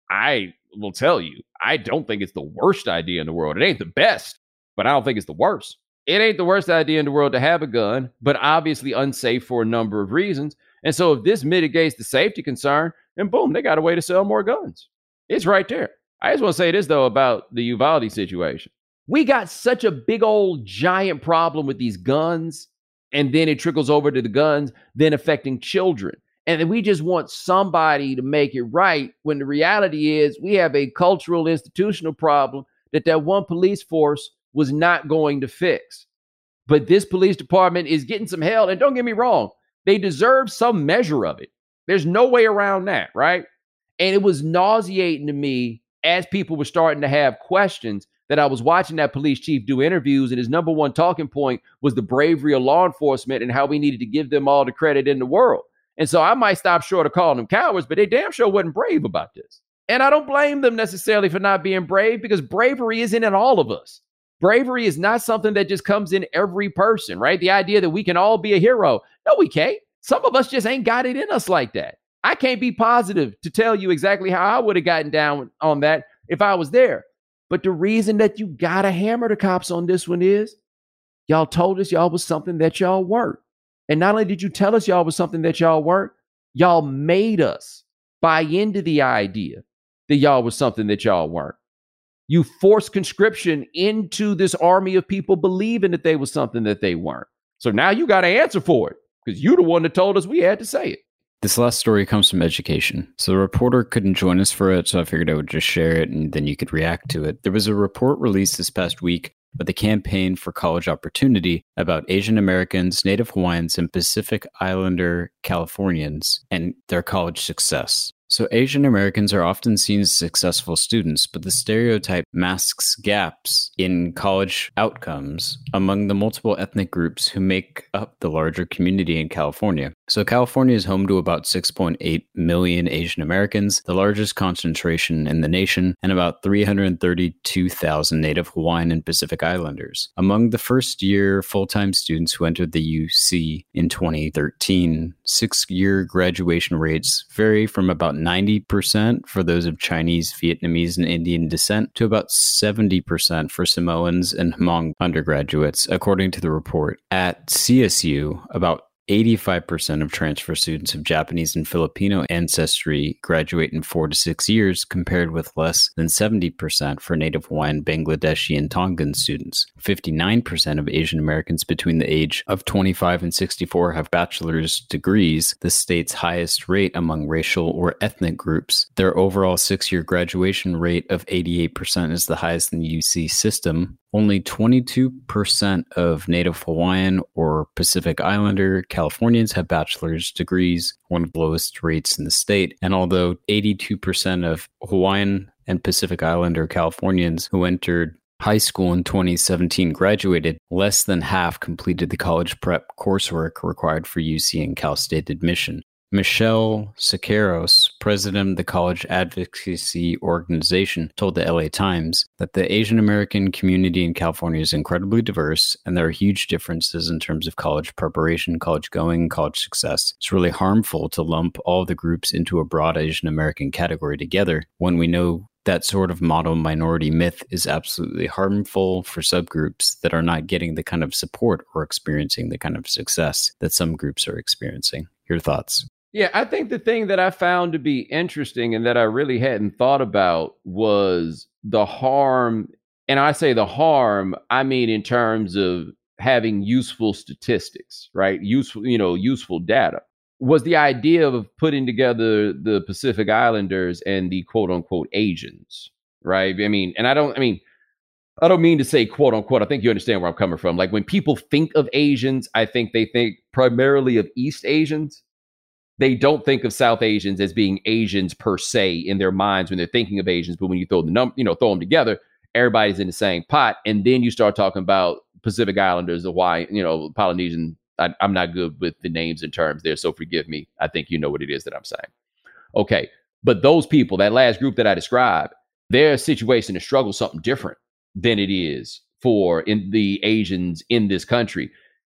[SPEAKER 1] I will tell you, I don't think it's the worst idea in the world. It ain't the best, but I don't think it's the worst. It ain't the worst idea in the world to have a gun, but obviously unsafe for a number of reasons. And so if this mitigates the safety concern, then boom, they got a way to sell more guns. It's right there. I just want to say this, though, about the Uvalde situation. We got such a big old giant problem with these guns, and then it trickles over to the guns, then affecting children. And then we just want somebody to make it right when the reality is we have a cultural institutional problem that one police force was not going to fix. But this police department is getting some hell. And don't get me wrong, they deserve some measure of it. There's no way around that, right? And it was nauseating to me as people were starting to have questions that I was watching that police chief do interviews, and his number one talking point was the bravery of law enforcement and how we needed to give them all the credit in the world. And so I might stop short of calling them cowards, but they damn sure wasn't brave about this. And I don't blame them necessarily for not being brave, because bravery isn't in all of us. Bravery is not something that just comes in every person, right? The idea that we can all be a hero. No, we can't. Some of us just ain't got it in us like that. I can't be positive to tell you exactly how I would have gotten down on that if I was there. But the reason that you gotta hammer the cops on this one is y'all told us y'all was something that y'all weren't. And not only did you tell us y'all was something that y'all weren't, y'all made us buy into the idea that y'all was something that y'all weren't. You forced conscription into this army of people believing that they was something that they weren't. So now you got to answer for it because you're the one that told us we had to say it.
[SPEAKER 2] This last story comes from Education. So the reporter couldn't join us for it, so I figured I would just share it and then you could react to it. There was a report released this past week by the Campaign for College Opportunity about Asian Americans, Native Hawaiians, and Pacific Islander Californians and their college success. So Asian Americans are often seen as successful students, but the stereotype masks gaps in college outcomes among the multiple ethnic groups who make up the larger community in California. So California is home to about 6.8 million Asian Americans, the largest concentration in the nation, and about 332,000 Native Hawaiian and Pacific Islanders. Among the first-year full-time students who entered the UC in 2013, six-year graduation rates vary from about 90% for those of Chinese, Vietnamese, and Indian descent to about 70% for Samoans and Hmong undergraduates, according to the report. At CSU, about 85% of transfer students of Japanese and Filipino ancestry graduate in 4 to 6 years, compared with less than 70% for Native Hawaiian, Bangladeshi, and Tongan students. 59% of Asian Americans between the age of 25 and 64 have bachelor's degrees, the state's highest rate among racial or ethnic groups. Their overall 6-year graduation rate of 88% is the highest in the UC system. Only 22% of Native Hawaiian or Pacific Islander Californians have bachelor's degrees, one of the lowest rates in the state. And although 82% of Hawaiian and Pacific Islander Californians who entered high school in 2017 graduated, less than half completed the college prep coursework required for UC and Cal State admission. Michelle Siqueiros, president of the College Advocacy Organization, told the LA Times that the Asian American community in California is incredibly diverse, and there are huge differences in terms of college preparation, college going, college success. It's really harmful to lump all the groups into a broad Asian American category together when we know that sort of model minority myth is absolutely harmful for subgroups that are not getting the kind of support or experiencing the kind of success that some groups are experiencing. Your thoughts?
[SPEAKER 1] Yeah, I think the thing that I found to be interesting and that I really hadn't thought about was the harm. And I say the harm, I mean in terms of having useful statistics, right? Useful data. Was the idea of putting together the Pacific Islanders and the quote unquote Asians, right? I mean, I don't mean to say quote unquote. I think you understand where I'm coming from. Like when people think of Asians, I think they think primarily of East Asians. They don't think of South Asians as being Asians per se in their minds when they're thinking of Asians. But when you throw throw them together, everybody's in the same pot. And then you start talking about Pacific Islanders, Hawaiian, Polynesian. I'm not good with the names and terms there, so forgive me. I think you know what it is that I'm saying. Okay, but those people, that last group that I described, their situation and struggle is something different than it is for in the Asians in this country,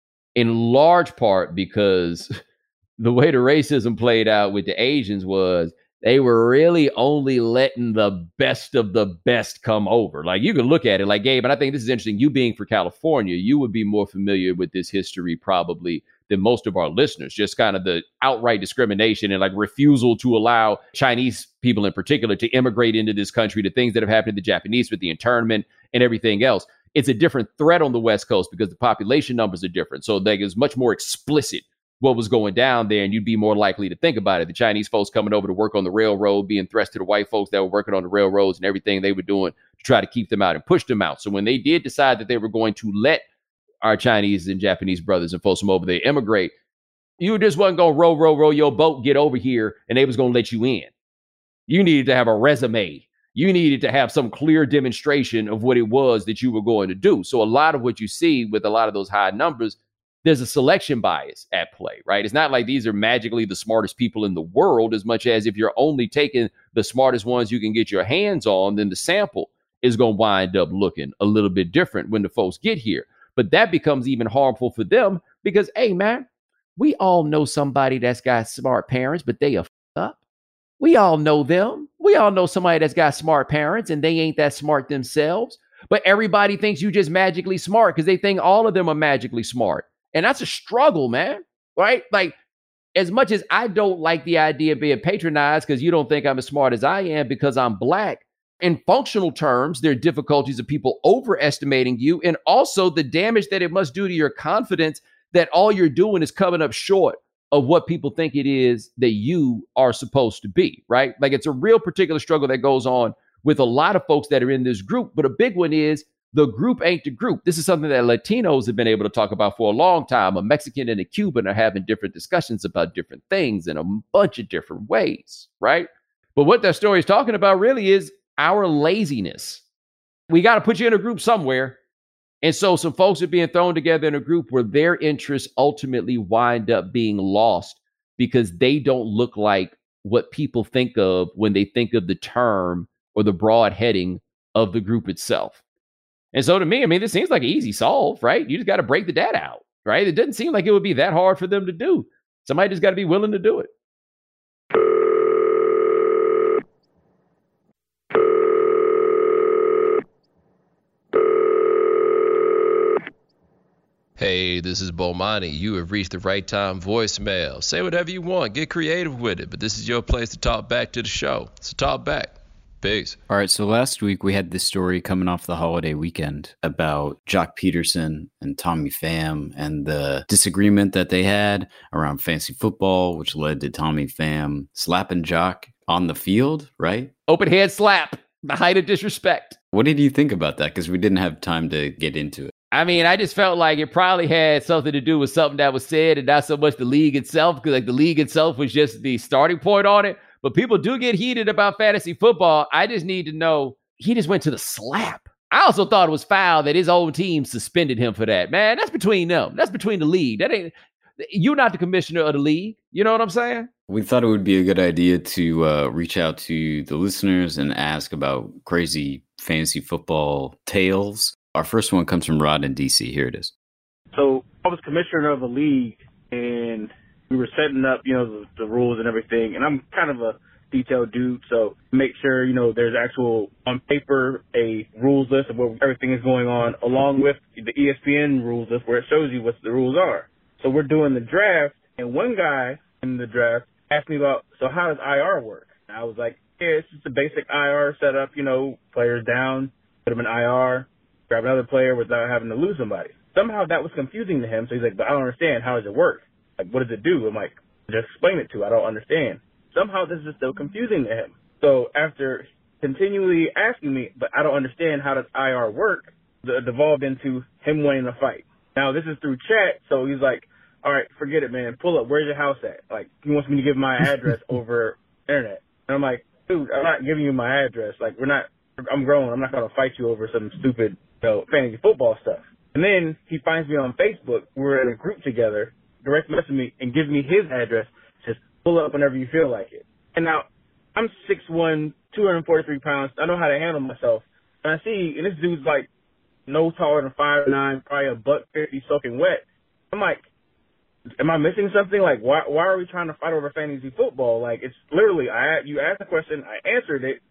[SPEAKER 1] in large part because the way the racism played out with the Asians was they were really only letting the best of the best come over. Like you can look at it like, Gabe, and I think this is interesting. You being for California, you would be more familiar with this history probably than most of our listeners, just kind of the outright discrimination and like refusal to allow Chinese people in particular to immigrate into this country, the things that have happened to the Japanese with the internment and everything else. It's a different threat on the West Coast because the population numbers are different. So that is much more explicit what was going down there, and you'd be more likely to think about it. The Chinese folks coming over to work on the railroad, being threats to the white folks that were working on the railroads and everything they were doing to try to keep them out and push them out. So when they did decide that they were going to let our Chinese and Japanese brothers and folks from over there immigrate, you just wasn't going to row your boat, get over here, and they was going to let you in. You needed to have a resume. You needed to have some clear demonstration of what it was that you were going to do. So a lot of what you see with a lot of those high numbers, there's a selection bias at play, right? It's not like these are magically the smartest people in the world, as much as if you're only taking the smartest ones you can get your hands on, then the sample is going to wind up looking a little bit different when the folks get here. But that becomes even harmful for them because, hey, man, we all know somebody that's got smart parents, but they are up. We all know them. We all know somebody that's got smart parents and they ain't that smart themselves. But everybody thinks you just magically smart because they think all of them are magically smart. And that's a struggle, man. Right? Like, as much as I don't like the idea of being patronized because you don't think I'm as smart as I am because I'm Black, in functional terms, there are difficulties of people overestimating you, and also the damage that it must do to your confidence that all you're doing is coming up short of what people think it is that you are supposed to be, right? Like, it's a real particular struggle that goes on with a lot of folks that are in this group, but a big one is the group ain't the group. This is something that Latinos have been able to talk about for a long time. A Mexican and a Cuban are having different discussions about different things in a bunch of different ways, right? But what that story is talking about really is our laziness. We got to put you in a group somewhere. And so some folks are being thrown together in a group where their interests ultimately wind up being lost because they don't look like what people think of when they think of the term or the broad heading of the group itself. And so to me, I mean, this seems like an easy solve, right? You just got to break the data out, right? It doesn't seem like it would be that hard for them to do. Somebody just got to be willing to do it.
[SPEAKER 6] Hey, this is Bomani. You have reached the right time voicemail. Say whatever you want. Get creative with it. But this is your place to talk back to the show. So talk back. Peace.
[SPEAKER 2] All right, so last week we had this story coming off the holiday weekend about Jock Peterson and Tommy Pham and the disagreement that they had around fantasy football, which led to Tommy Pham slapping Jock on the field, right?
[SPEAKER 1] Open hand slap, the height of disrespect.
[SPEAKER 2] What did you think about that? Because we didn't have time to get into it.
[SPEAKER 1] I mean, I just felt like it probably had something to do with something that was said and not so much the league itself, because like the league itself was just the starting point on it. But people do get heated about fantasy football. I just need to know, he just went to the slap. I also thought it was foul that his own team suspended him for that. Man, that's between them. That's between the league. That ain't, you're not the commissioner of the league. You know what I'm saying?
[SPEAKER 2] We thought it would be a good idea to reach out to the listeners and ask about crazy fantasy football tales. Our first one comes from Rod in DC. Here it is.
[SPEAKER 7] So I was commissioner of a league, and we were setting up, the rules and everything. And I'm kind of a detailed dude, so make sure, there's actual, on paper, a rules list of where everything is going on, along with the ESPN rules list where it shows you what the rules are. So we're doing the draft, and one guy in the draft asked me about, so how does IR work? And I was like, yeah, it's just a basic IR setup, players down, put them in IR, grab another player without having to lose somebody. Somehow that was confusing to him, so he's like, but I don't understand. How does it work? Like, what does it do? I'm like, just explain it to. I don't understand. Somehow this is still confusing to him. So after continually asking me, but I don't understand how does IR work, it devolved into him wanting to fight. Now, this is through chat, so he's like, all right, forget it, man. Pull up. Where's your house at? Like, he wants me to give my address over internet. And I'm like, dude, I'm not giving you my address. Like, I'm grown. I'm not going to fight you over some stupid, fantasy football stuff. And then he finds me on Facebook. We're in a group together, direct message me, and gives me his address. Just pull up whenever you feel like it. And now, I'm 6'1", 243 pounds. I know how to handle myself. And I see, and this dude's like no taller than 5'9", probably $150 soaking wet. I'm like, am I missing something? Like, why are we trying to fight over fantasy football? Like, it's literally, you asked the question, I answered it,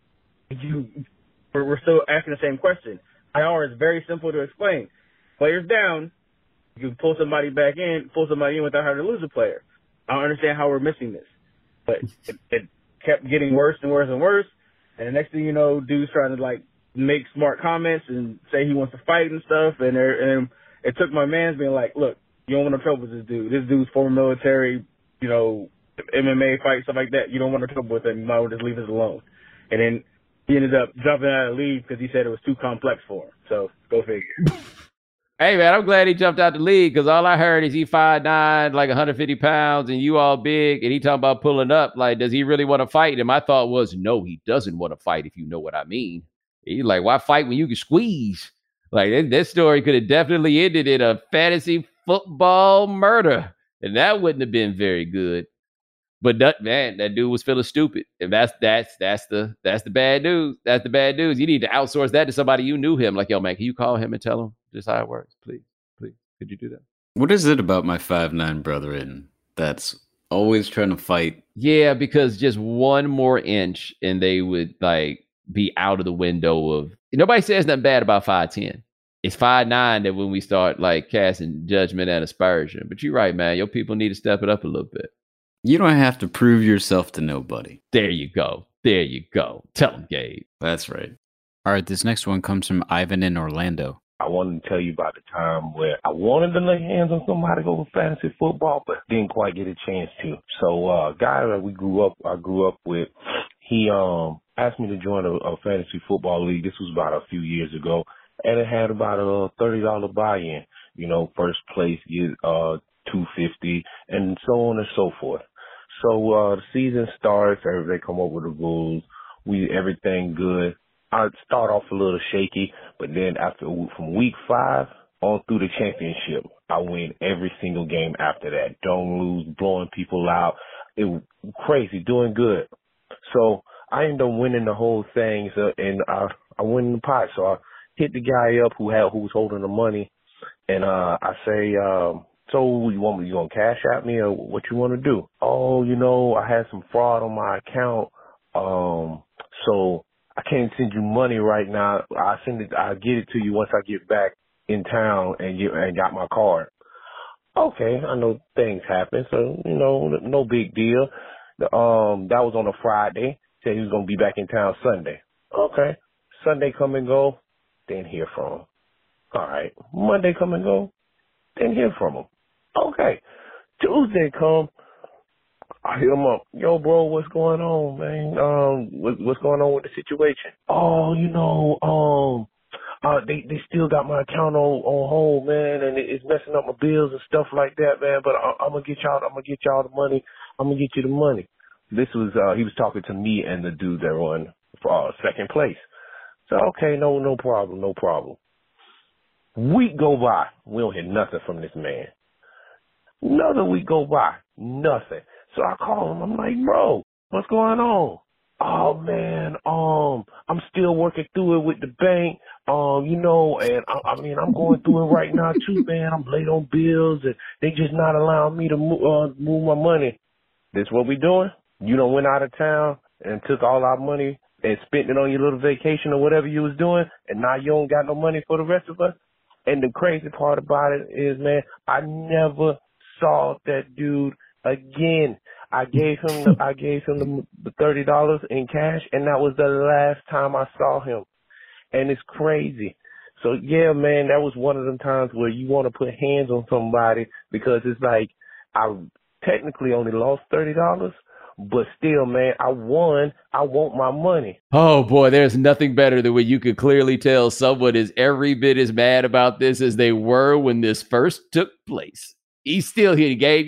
[SPEAKER 7] we're still asking the same question. IR is very simple to explain. Players down, you pull somebody back in, pull somebody in without having to lose a player. I don't understand how we're missing this. But it kept getting worse and worse and worse. And the next thing you know, dude's trying to, like, make smart comments and say he wants to fight and stuff. And it took my man's being like, look, you don't want no trouble with this dude. This dude's former military, MMA fight, stuff like that. You don't want no trouble with him. You might as well just leave us alone. And then he ended up jumping out of the league because he said it was too complex for him. So go figure.
[SPEAKER 1] Hey, man, I'm glad he jumped out the league because all I heard is he 5'9", like 150 pounds, and you all big, and he talking about pulling up. Like, does he really want to fight? And my thought was, no, he doesn't want to fight, if you know what I mean. He's like, why fight when you can squeeze? Like, this story could have definitely ended in a fantasy football murder, and that wouldn't have been very good. But that dude was feeling stupid, and that's the bad news. That's the bad news. You need to outsource that to somebody you knew him. Like, yo, man, can you call him and tell him just how it works, please? Could you do that?
[SPEAKER 2] What is it about my 5'9" brother that's Always trying to fight.
[SPEAKER 1] Yeah, because just one more inch and they would like be out of the window of. Nobody says nothing bad about 5'10". It's 5'9" that when we start like casting judgment and aspersion. But you're right, man. Your people need to step it up a little bit.
[SPEAKER 2] You don't have to prove yourself to nobody.
[SPEAKER 1] There you go. There you go. Tell them, Gabe.
[SPEAKER 2] That's right. All right, this next one comes from Ivan in Orlando.
[SPEAKER 8] I wanted to tell you about the time where I wanted to lay hands on somebody over fantasy football, but didn't quite get a chance to. So, a guy that I grew up with, he asked me to join a fantasy football league. This was about a few years ago, and it had about a $30 buy-in. You know, first place get $250, and so on and so forth. So the season starts. They come up with the rules. Everything good. I start off a little shaky, but then from week 5 on through the championship, I win every single game after that. Don't lose, blowing people out. It was crazy, doing good. So I ended up winning the whole thing, and I win the pot. So I hit the guy up who was holding the money, and I say, so you gonna cash at me or what you want to do? Oh, I had some fraud on my account, so I can't send you money right now. I'll get it to you once I get back in town and got my card. Okay, I know things happen, so no big deal. That was on a Friday. Said he was gonna be back in town Sunday. Okay, Sunday come and go, didn't hear from him. All right, Monday come and go, didn't hear from him. Okay, Tuesday come. I hit him up. Yo, bro, what's going on, man? What's going on with the situation? Oh, they still got my account on hold, man, and it's messing up my bills and stuff like that, man. But I'm gonna get y'all the money. I'm gonna get you the money. This was he was talking to me and the dude that won second place. So okay, no problem. Week go by, we don't hear nothing from this man. Another week go by, nothing. So I call him. I'm like, bro, what's going on? Oh man, I'm still working through it with the bank, and I'm going through it right now too, man. I'm late on bills, and they just not allowing me to move my money. This what we doing? You done went out of town and took all our money and spent it on your little vacation or whatever you was doing, and now you don't got no money for the rest of us. And the crazy part about it is, man, I never saw that dude again. I gave him the $30 in cash, and that was the last time I saw him. And it's crazy. So yeah, man, that was one of them times where you want to put hands on somebody because it's like I technically only lost $30, but still, man, I won. I want my money.
[SPEAKER 1] Oh boy, there's nothing better than when you could clearly tell someone is every bit as mad about this as they were when this first took place. He's still here, Gabe.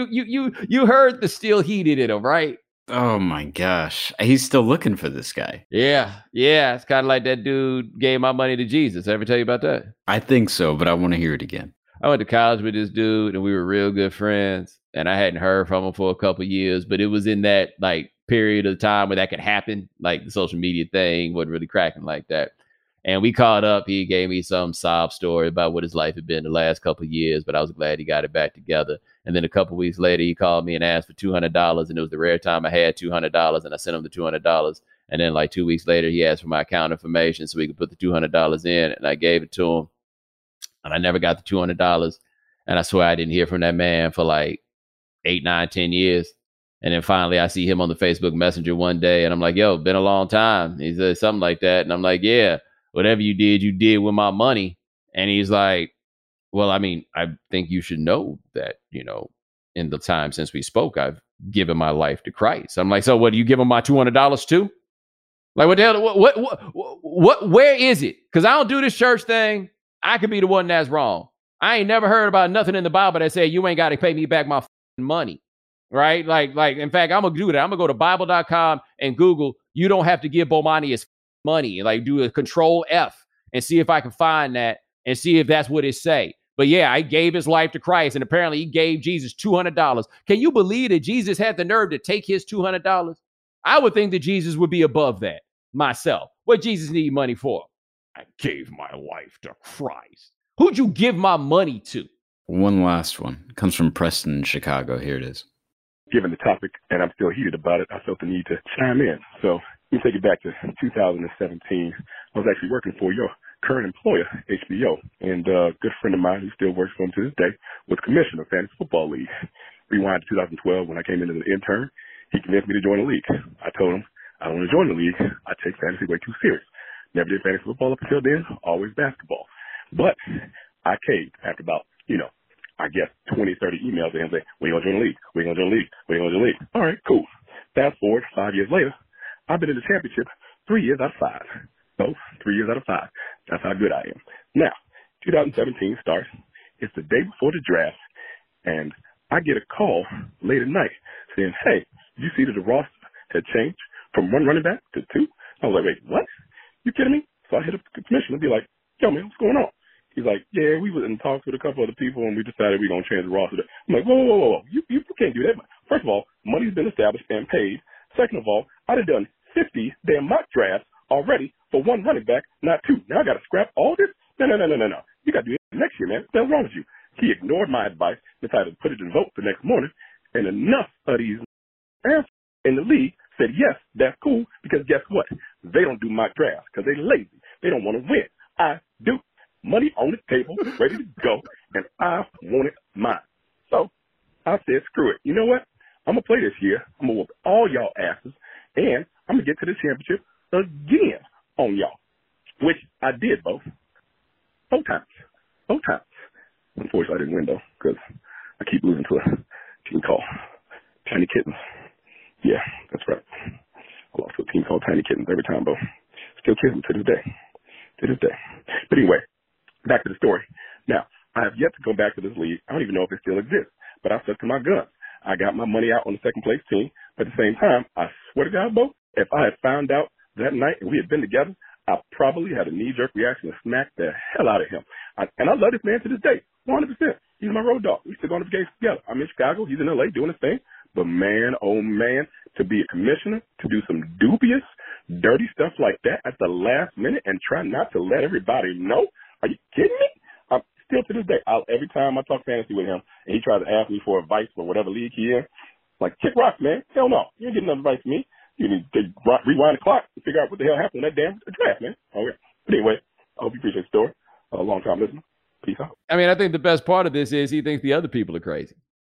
[SPEAKER 1] You heard the still heated in him, right?
[SPEAKER 2] Oh my gosh. He's still looking for this guy.
[SPEAKER 1] Yeah. It's kind of like that dude gave my money to Jesus. Ever tell you about that?
[SPEAKER 2] I think so, but I want to hear it again.
[SPEAKER 1] I went to college with this dude and we were real good friends, and I hadn't heard from him for a couple of years, but it was in that like period of time where that could happen. Like the social media thing wasn't really cracking like that. And we caught up. He gave me some sob story about what his life had been the last couple of years, but I was glad he got it back together. And then a couple of weeks later, he called me and asked for $200, and it was the rare time I had $200, and I sent him the $200. And then like 2 weeks later, he asked for my account information so we could put the $200 in, and I gave it to him. And I never got the $200. And I swear I didn't hear from that man for like 8, 9, 10 years. And then finally, I see him on the Facebook Messenger one day, and I'm like, yo, been a long time. He said something like that. And I'm like, yeah. Whatever you did with my money. And he's like, well, I mean, I think you should know that, in the time since we spoke, I've given my life to Christ. I'm like, so what, do you give him my $200 too? Like, what the hell, where is it? Because I don't do this church thing. I could be the one that's wrong. I ain't never heard about nothing in the Bible that said you ain't got to pay me back my money. Right? Like, in fact, I'm going to do that. I'm going to go to Bible.com and Google, you don't have to give Bomani his money, like do a control F and see if I can find that and see if that's what it say. But yeah, I gave his life to Christ, and apparently he gave Jesus $200. Can you believe that Jesus had the nerve to take his $200? I would think that Jesus would be above that myself. What Jesus need money for? I gave my life to Christ. Who'd you give my money to?
[SPEAKER 2] One last one. Comes from Preston in Chicago. Here it is.
[SPEAKER 9] given the topic, and I'm still heated about it, I felt the need to chime in. So let me take it back to 2017. I was actually working for your current employer, HBO, and a good friend of mine who still works for him to this day was commissioner of Fantasy Football League. Rewind to 2012 when I came in as an intern. He convinced me to join the league. I told him I don't want to join the league. I take fantasy way too serious. Never did fantasy football up until then, always basketball. But I caved after about, I guess 20, 30 emails to him saying, we ain't going to join the league. We ain't going to join the league. We ain't going to join the league. All right, cool. Fast forward 5 years later, I've been in the championship 3 years out of 5. So 3 years out of 5. That's how good I am. Now, 2017 starts. It's the day before the draft, and I get a call late at night saying, hey, you see that the roster had changed from 1 running back to 2? I was like, wait, what? You kidding me? So I hit up the commissioner and be like, yo, man, what's going on? He's like, yeah, we was in talks with a couple other people, and we decided we're going to change the roster. I'm like, whoa. You can't do that. First of all, money's been established and paid. Second of all, I done 50 damn mock drafts already for 1 running back, not 2. Now I got to scrap all this? No. You got to do it next year, man. What's wrong with you? He ignored my advice, decided to put it in vote the next morning, and enough of these answers in the league said, yes, that's cool, because guess what? They don't do mock drafts because they're lazy. They don't want to win. I do. Money on the table, ready to go, and I wanted mine. So I said, screw it. You know what? I'm going to play this year. I'm going to whoop all y'all asses, and I'm going to get to the championship again on y'all, which I did both times. Unfortunately, I didn't win, though, because I keep losing to a team called Tiny Kittens. Yeah, that's right. I lost to a team called Tiny Kittens every time, though. Still kiss them to this day. But anyway, back to the story. Now, I have yet to go back to this league. I don't even know if it still exists, but I stuck to my guns. I got my money out on the second place team. But at the same time, I swear to God, Bo, if I had found out that night and we had been together, I probably had a knee-jerk reaction to smack the hell out of him. And I love this man to this day, 100%. He's my road dog. We still going to the games together. I'm in Chicago. He's in L.A. doing his thing. But man, oh man, to be a commissioner, to do some dubious, dirty stuff like that at the last minute and try not to let everybody know? Are you kidding me? I'm still to this day, every time I talk fantasy with him and he tries to ask me for advice for whatever league he in, like, kick rocks, man. Hell no. You ain't getting enough advice from me. You need to rewind the clock and figure out what the hell happened in that damn draft, man. Okay. But anyway, I hope you appreciate the story. A long time listener. Peace out.
[SPEAKER 1] I mean, I think the best part of this is he thinks the other people are crazy.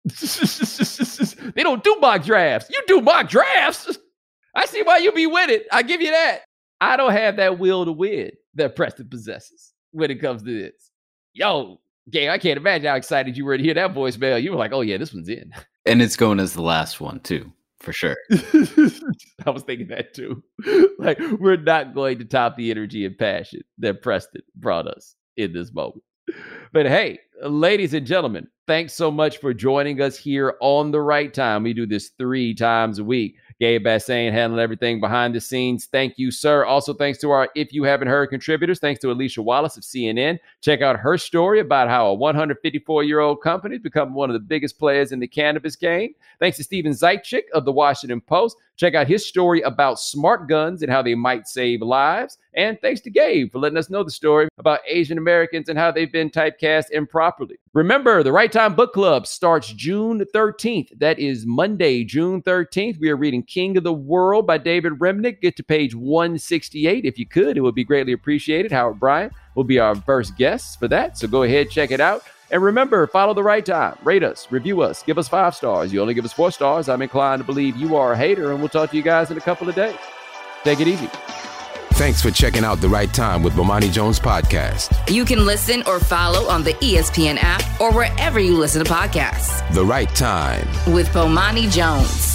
[SPEAKER 1] They don't do mock drafts. You do mock drafts. I see why you be with it. I give you that. I don't have that will to win that Preston possesses when it comes to this. Yo, gang, I can't imagine how excited you were to hear that voicemail. You were like, oh yeah, this one's in.
[SPEAKER 2] And it's going as the last one too, for sure.
[SPEAKER 1] I was thinking that too. Like, we're not going to top the energy and passion that Preston brought us in this moment. But hey, ladies and gentlemen, thanks so much for joining us here on The Right Time. We do this 3 times a week. Gabe Bassane handling everything behind the scenes. Thank you, sir. Also, thanks to our If You Haven't Heard contributors. Thanks to Alicia Wallace of CNN. Check out her story about how a 154-year-old company has become one of the biggest players in the cannabis game. Thanks to Steven Zaitchik of The Washington Post. Check out his story about smart guns and how they might save lives. And thanks to Gabe for letting us know the story about Asian Americans and how they've been typecast improperly. Remember, the Right Time Book Club starts June 13th. That is Monday, June 13th. We are reading King of the World by David Remnick. Get to page 168 if you could. It would be greatly appreciated. Howard Bryant will be our first guest for that. So go ahead, check it out. And remember, follow The Right Time. Rate us, review us, give us 5 stars. You only give us 4 stars. I'm inclined to believe you are a hater, and we'll talk to you guys in a couple of days. Take it easy.
[SPEAKER 3] Thanks for checking out The Right Time with Bomani Jones podcast.
[SPEAKER 10] You can listen or follow on the ESPN app or wherever you listen to podcasts.
[SPEAKER 3] The Right Time
[SPEAKER 10] with Bomani Jones.